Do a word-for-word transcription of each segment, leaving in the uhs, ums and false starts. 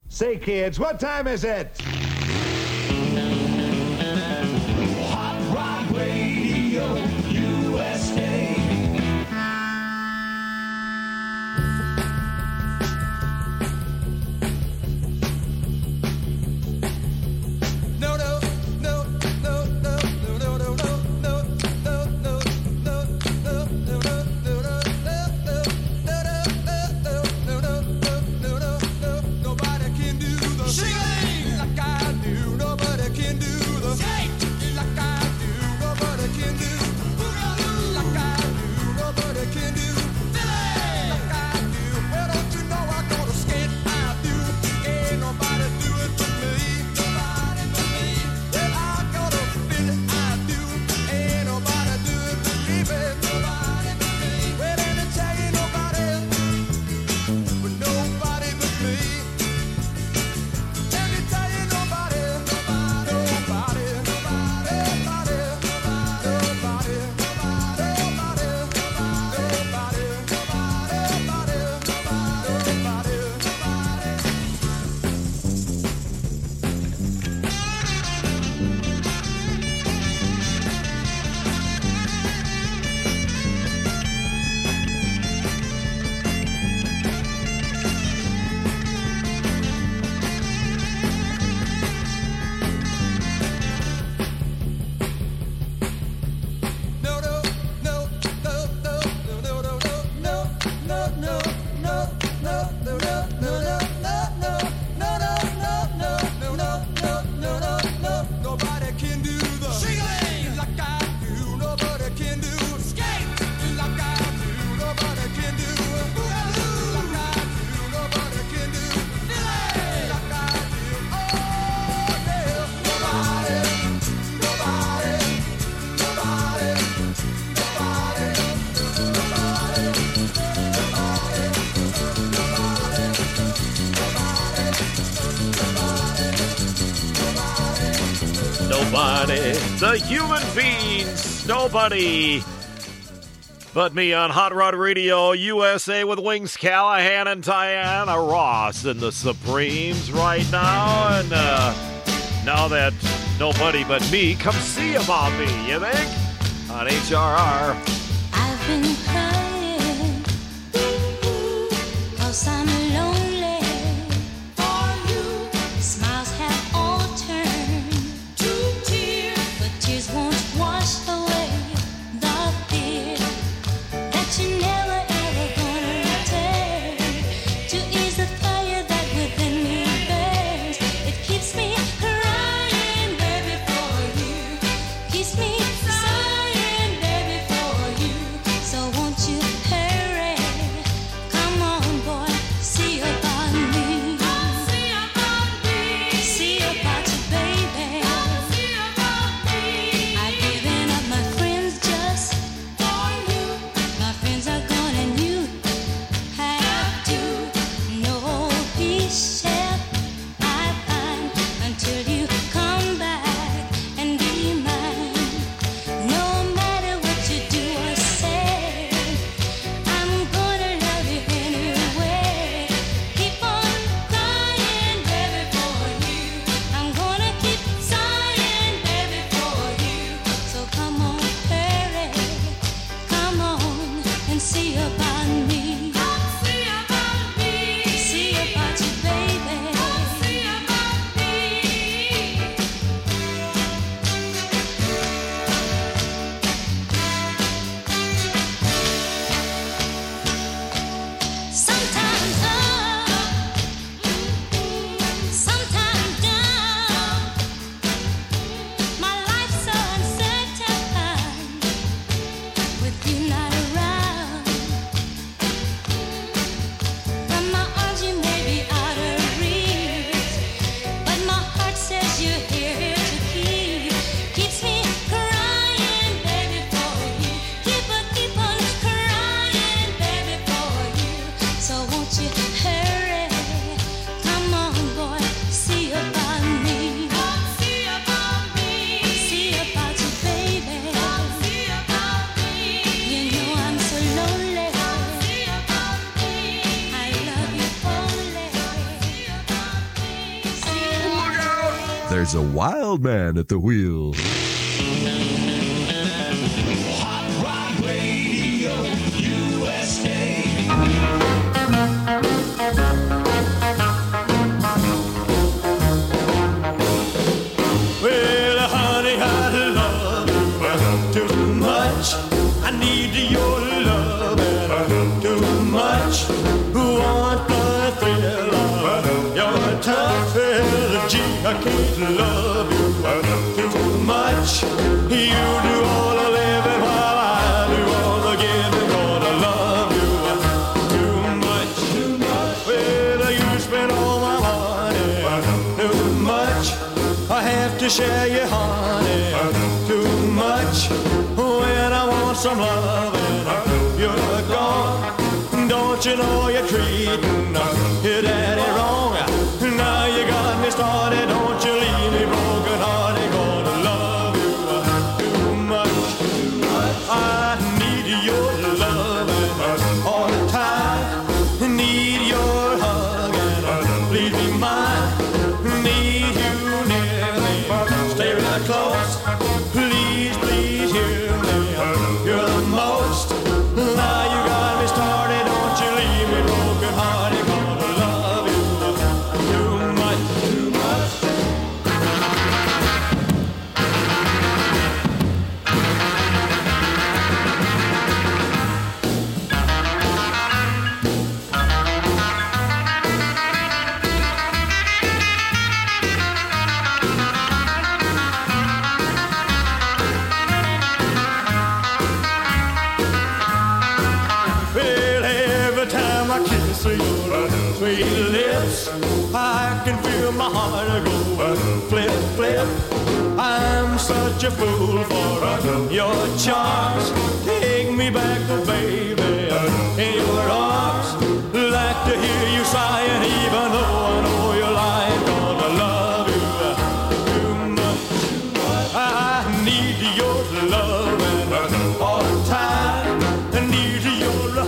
Say, kids, what time is it? Hot Rod Radio U S A. The human beings, nobody but me on Hot Rod Radio U S A with Wings Callahan and Diana Ross and the Supremes right now. And uh, now that nobody but me, come see about me, you think? On H R R. I've been crying, cause I'm lonely for you. Smiles have all turned to tears, but tears won't wash away the fear that you never ever gonna return. To ease the fire that within me burns, it keeps me crying, baby, for you. Keeps me sighing, baby, for you. So won't you hurry? Come on, boy. there's a wild man at the wheel. Hot Rod Radio U S A. Well, honey, I love you too much. I need your love and too much. Want the thrill of your tough energy. I can't love you too much. You do all the living while I do all the giving. Gonna love you too much, too much. Well, you spend all my money too much. I have to share your honey too much. When I want some loving, you're gone. Don't you know you're treating your daddy wrong? Now you got me started. Don't you leave me broken hearted. Gonna love you too much, too much. I need your loving all the time. Need your hug and please be mine. Need you near me. Stay right close. Please, please hear me. You're the most. Now you got me started. Don't you leave me broken hearted. Gonna love you too much, too much. Well, every time I kiss your sweet lips, I can feel my heart go flip, flip. I'm such a fool for your charms. Take me back, oh baby, in your arms. Like to hear you sighing, even though I know you're lying. Gonna love you too much. I need your loving all the time. I need your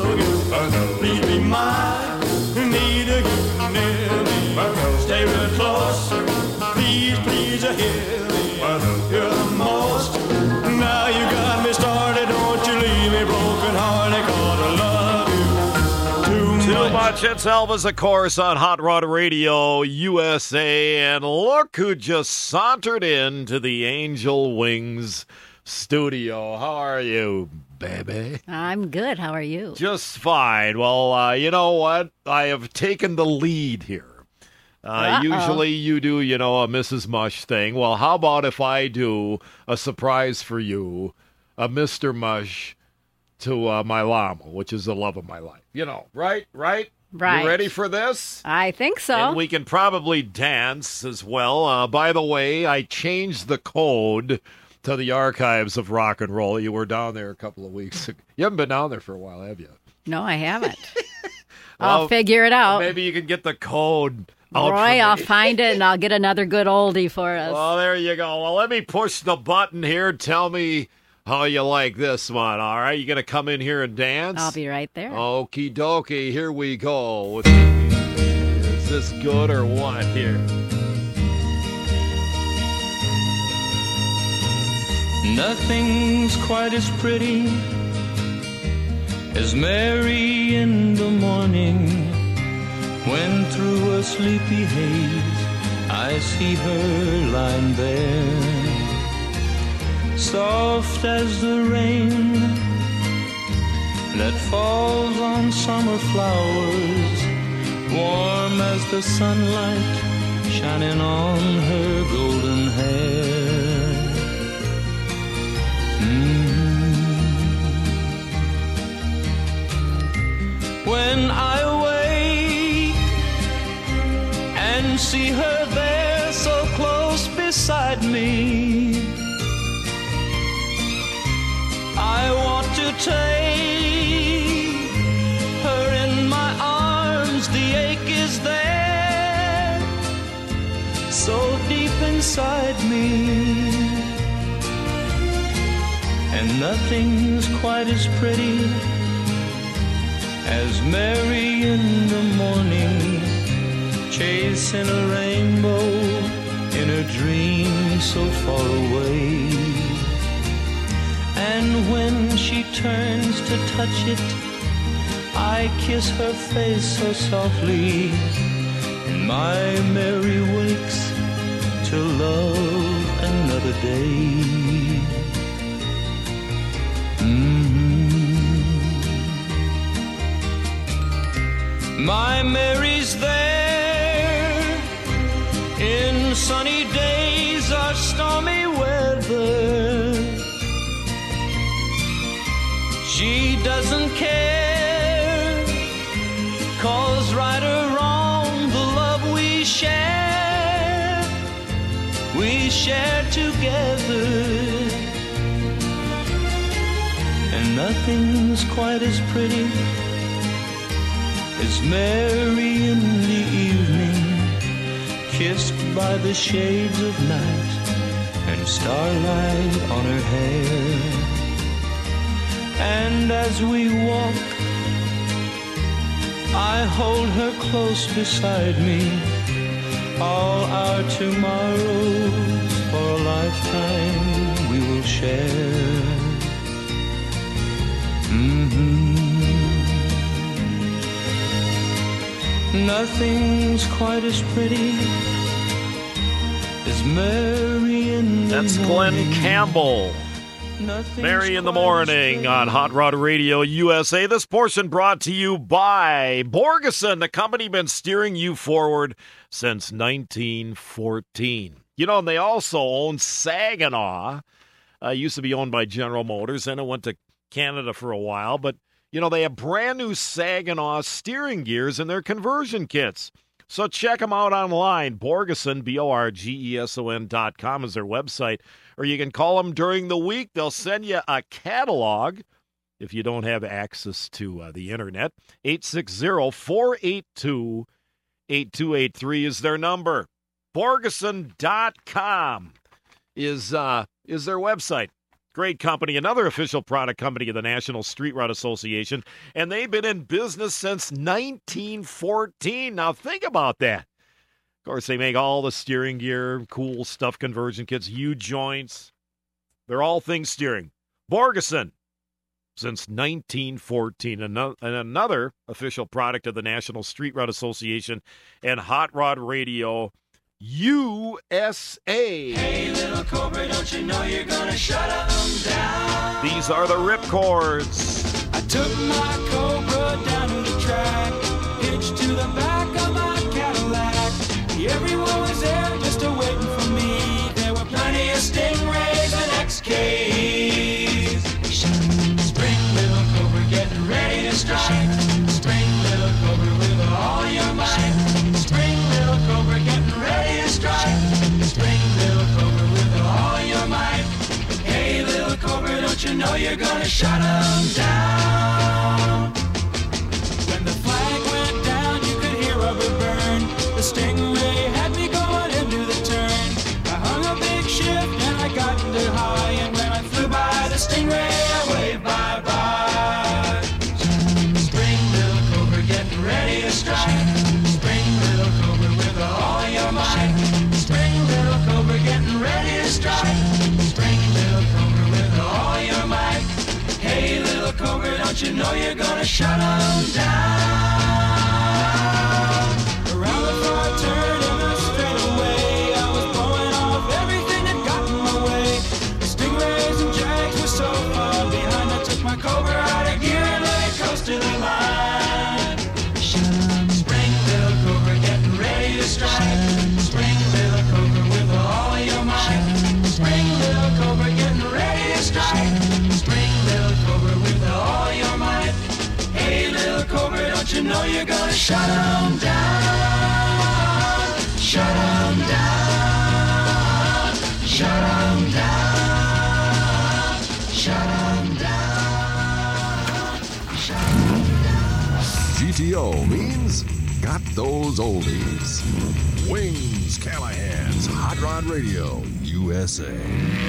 hug. Please be mine. Need you near me. Stay real close. Please, please hear me. You're the most. Now you got me started. Don't you leave me broken hearted. Gonna love you too, Too much. much. It's Elvis, of course, on Hot Rod Radio U S A. And look who just sauntered into the Angel Wings studio. How are you, baby? I'm good. How are you? Just fine. Well, uh, you know what? I have taken the lead here. Uh, Uh-oh. usually you do, you know, a Missus Mush thing. Well, how about if I do a surprise for you, a Mister Mush to uh, my llama, which is the love of my life. You know, right? Right? Right. You ready for this? I think so. And we can probably dance as well. Uh, by the way, I changed the code to the archives of rock and roll. You were down there a couple of weeks ago. You haven't been down there for a while, have you? No, I haven't. Well, I'll figure it out. Maybe you can get the code out Roy, for me. I'll find it and I'll get another good oldie for us. Well, there you go. Well, let me push the button here. Tell me how you like this one, all right? You going to come in here and dance? I'll be right there. Okie dokie. Here we go. Is this good or what here? Nothing's quite as pretty as Mary in the morning, when through a sleepy haze I see her lying there, soft as the rain that falls on summer flowers, warm as the sunlight shining on her golden hair. When I wake and see her there so close beside me, I want to take her in my arms. The ache is there, so deep inside me, and nothing's quite as pretty as Mary in the morning, chasing a rainbow in a dream so far away. And when she turns to touch it, I kiss her face so softly, and my Mary wakes to love another day. Mm-hmm. My Mary's there in sunny days or stormy weather. She doesn't care, 'cause right or wrong, the love we share, we share together. And nothing's quite as pretty as Mary in the evening, kissed by the shades of night and starlight on her hair. And as we walk, I hold her close beside me. All our tomorrows for a lifetime we will share. Mm-hmm. Nothing's quite as pretty as Mary in the That's morning. Glenn Campbell. Nothing's Mary in the quite as morning pretty. on Hot Rod Radio U S A. This portion brought to you by Borgeson, the company been steering you forward since nineteen fourteen. You know, and they also own Saginaw. Uh, used to be owned by General Motors, and it went to Canada for a while. But, you know, they have brand new Saginaw steering gears in their conversion kits. So check them out online. Borgeson, B O R G E S O N dot com is their website. Or you can call them during the week. They'll send you a catalog if you don't have access to uh, the internet. eight six zero, four eight two, eight two eight three is their number. Borgeson dot com is, uh, is their website. Great company, another official product company of the National Street Rod Association, and they've been in business since nineteen fourteen. Now think about that. Of course, they make all the steering gear, cool stuff, conversion kits, U-joints. They're all things steering. Borgeson, since nineteen fourteen, and another official product of the National Street Rod Association and Hot Rod Radio U S A. Hey, little Cobra, don't you know you're gonna shut 'em down? These are the Ripcords. I took my Cobra down to the track, hitched to the back of my Cadillac. Everyone was there just a waiting for me. There were plenty of Stingrays and X Ks. Spring, little Cobra, getting ready to strike. Spring, little Cobra, with all your might. Spring, little Cobra, getting ready to strike. Spring, little Cobra, with all your might. Hey, little Cobra, don't you know you're gonna shut 'em down? When the flag went down, you could hear rubber burn. The Stingray had me going into the turn. I hung a big shift and I got into high. And when I flew by the Stingray, I waved bye-bye. Spring, little Cobra, getting ready to strike. Spring, little Cobra, with all your might. Spring, little Cobra, getting ready to strike. Spring, little Cobra, with all your might. Hey, little Cobra, don't you know you're gonna shut 'em down? Around the far turn in the straightaway, I was blowing off everything that got in my way. The Stingrays and Jags were so far behind, I took my Cobra out of gear and let it coast to the line. Spring, little Cobra, getting ready to strike. Spring, little Cobra, with all your might. Spring, little Cobra, getting ready to strike. Spring, little Cobra, with all your might. Hey, little Cobra, don't you know you're gonna shut 'em down? Shut 'em down. Shut 'em down. Shut 'em down. Shut 'em down. G T O means got those oldies. Wings Callahan's Hot Rod Radio U S A.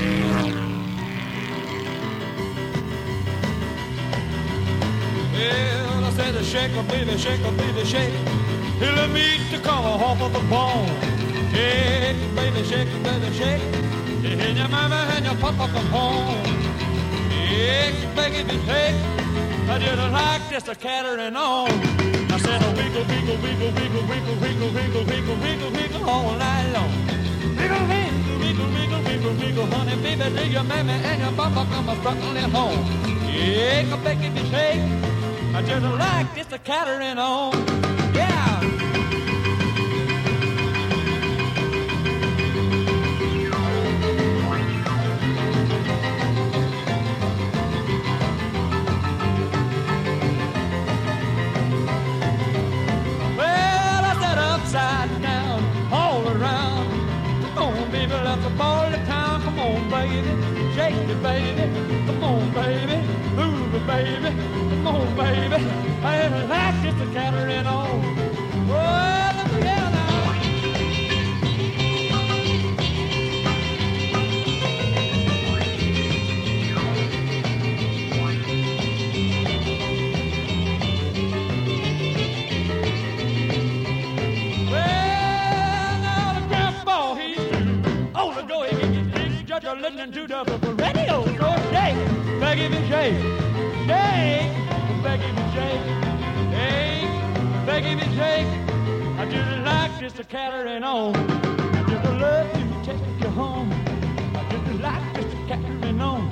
Well, I said, shake a baby, shake a baby, shake. He let me eat the color off of the bone. Shake it, baby, shake it, baby, shake it. And your mama and your papa come home. Shake it, baby, shake it. I didn't like just a cattering on. I said a wiggle, wiggle, wiggle, wiggle, wiggle, wiggle, wiggle, wiggle, wiggle, wiggle all night long. Wiggle, wiggle, wiggle, wiggle, wiggle, wiggle, honey, baby, do your mammy and your papa come a struggling at home. Shake a baby, shake. I didn't like just a cattering on. Yeah. All the time, come on, baby, shake it, baby, come on, baby, move it, baby, come on, baby, I like just a cattering on. Oh, let me hear now. You're listening to the radio, so shake, baggy me shake, shake, baggy me shake, shake, baggy me shake. I just like just a cattering on. I just love to take you home. I just like just a cattering on.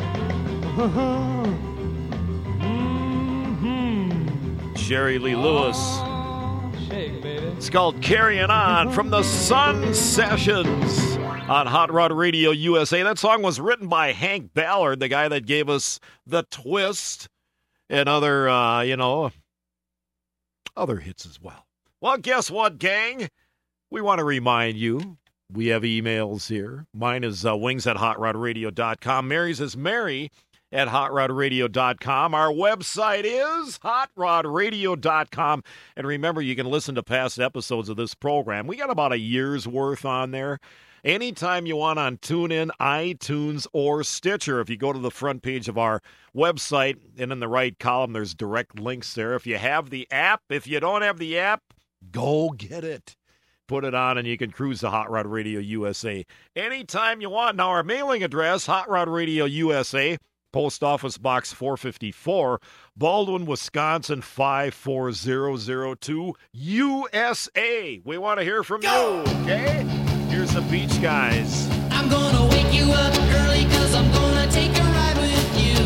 Mm-hmm. Jerry Lee Lewis. Oh, shake, baby. It's called Carrying On from the Sun Sessions on Hot Rod Radio U S A. That song was written by Hank Ballard, the guy that gave us The Twist and other, uh, you know, other hits as well. Well, guess what, gang? We want to remind you, we have emails here. Mine is uh, wings at hot rod radio dot com. Mary's is Mary at hot rod radio dot com. Our website is hot rod radio dot com. And remember, you can listen to past episodes of this program. We got about a year's worth on there. Anytime you want on TuneIn, iTunes, or Stitcher. If you go to the front page of our website, and in the right column, there's direct links there. If you have the app, if you don't have the app, go get it. Put it on, and you can cruise to Hot Rod Radio U S A anytime you want. Now, our mailing address, Hot Rod Radio U S A, Post Office Box four fifty-four, Baldwin, Wisconsin, five four zero zero two, U S A. We want to hear from you, okay? Here's the Beach Guys. I'm gonna wake you up early, cause I'm gonna take a ride with you.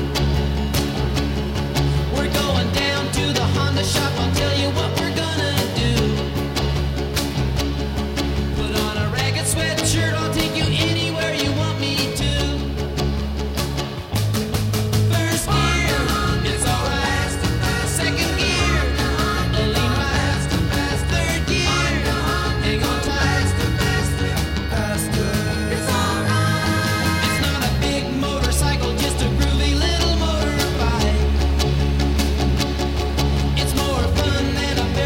We're going down to the Honda shop, I'll tell you what we're gonna do. Put on a ragged sweatshirt, I'll take you anywhere you want me to. First gear, it's alright. Second gear, a lean right. Third gear, hang on tight. It's alright. It's not a big motorcycle, just a groovy little motorbike. It's more fun than a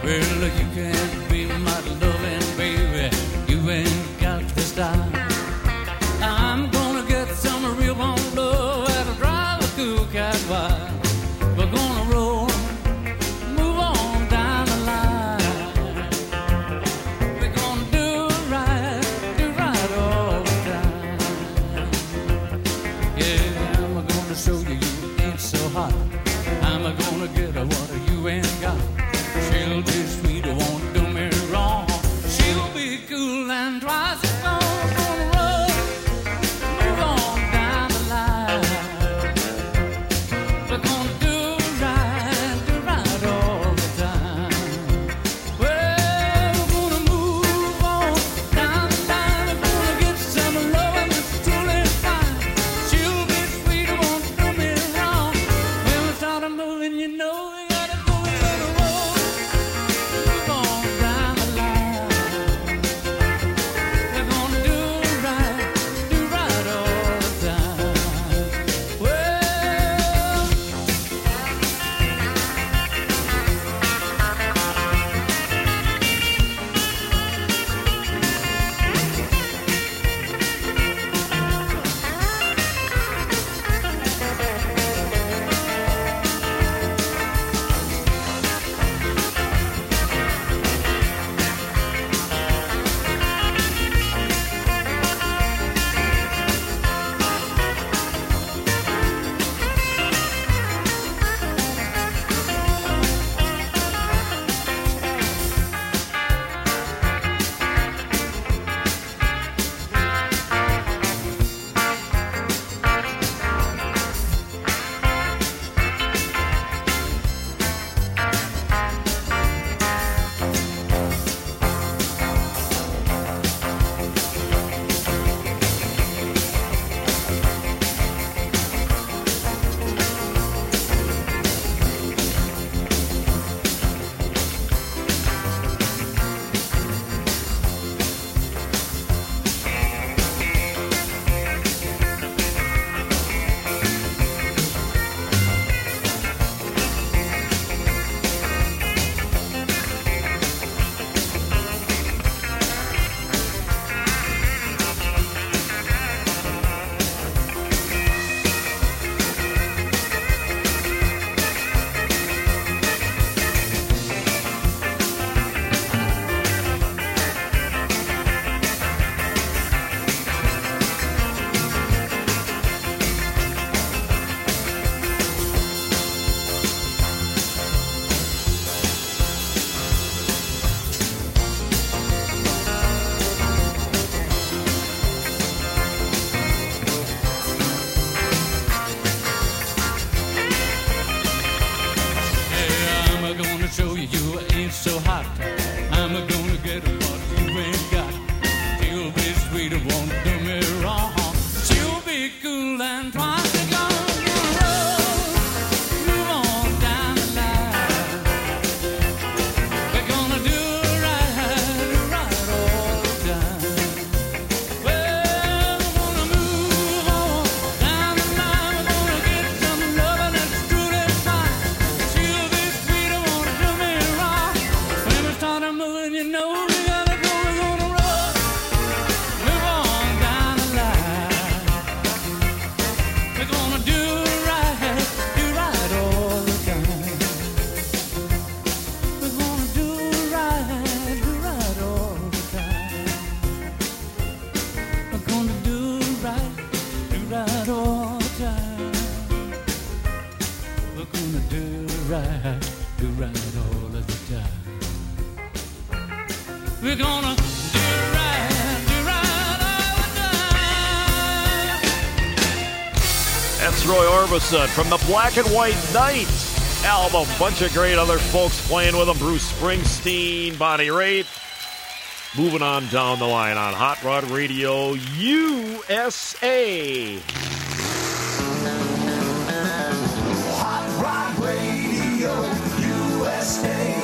Well, you can be my loving baby. You ain't got the style. I'm gonna get some real warm love and drive a cool cat wild. We're gonna roll, move on down the line. We're gonna do right, do right all the time. Yeah, I'm gonna show you you ain't so hot. I'm gonna get her what you ain't got. She'll be sweet, won't do me wrong. She'll be cool and twice as strong. Gonna roll, move on down the line. We're gonna do right, do right all the time. Well, we're gonna move on down the line. We're gonna get some loving that's truly fine. She'll be sweet, won't do me wrong. When we start moving, you know we gotta go, we gotta roll. Move on down the line. We're gonna do right, do right all the time. Well, yeah, I'm gonna show you you ain't so hot. I'm gonna get what you ain't got. She'll be sweet, won't do me wrong. She'll be cool and twice as gone. Move on down the line. We're gonna do right, do right all the time. Well, we're gonna move on down the line. We're gonna get some loving that's truly fine. She'll be sweet, won't do me wrong. When we start moving, you know we gotta go, we're gonna roll. Move on down the line. We're gonna do right, do right all the time. We're gonna do right, do right all the time. We're gonna do right, do right all the time. We're gonna do right, do right all of the time. We're gonna do right, do right all the time. That's Roy Orbison from the Black and White Night album. Bunch of great other folks playing with them. Bruce Springsteen, Bonnie Raitt. Moving on down the line on Hot Rod Radio U S A. Hot Rod Radio U S A.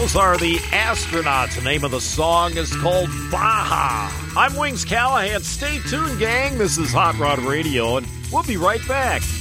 Those are the Astronauts. The name of the song is called Baja. I'm Wings Callahan. Stay tuned, gang. This is Hot Rod Radio, and we'll be right back.